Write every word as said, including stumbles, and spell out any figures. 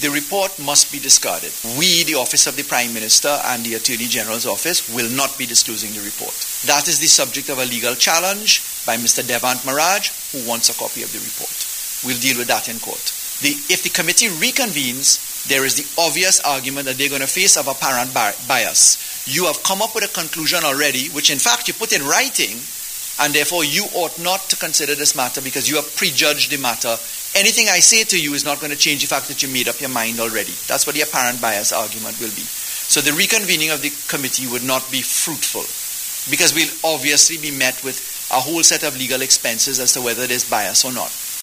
the report must be discarded. We, the Office of the Prime Minister and the Attorney General's Office, will not be disclosing the report. That is the subject of a legal challenge by Mister Devant Maraj, who wants a copy of the report. We'll deal with that in court. The, if the committee reconvenes, there is the obvious argument that they're going to face of apparent bias. You have come up with a conclusion already, which in fact you put in writing, and therefore you ought not to consider this matter because you have prejudged the matter. Anything I say to you is not going to change the fact that you made up your mind already. That's what the apparent bias argument will be. So the reconvening of the committee would not be fruitful because we'll obviously be met with a whole set of legal expenses as to whether there's bias or not.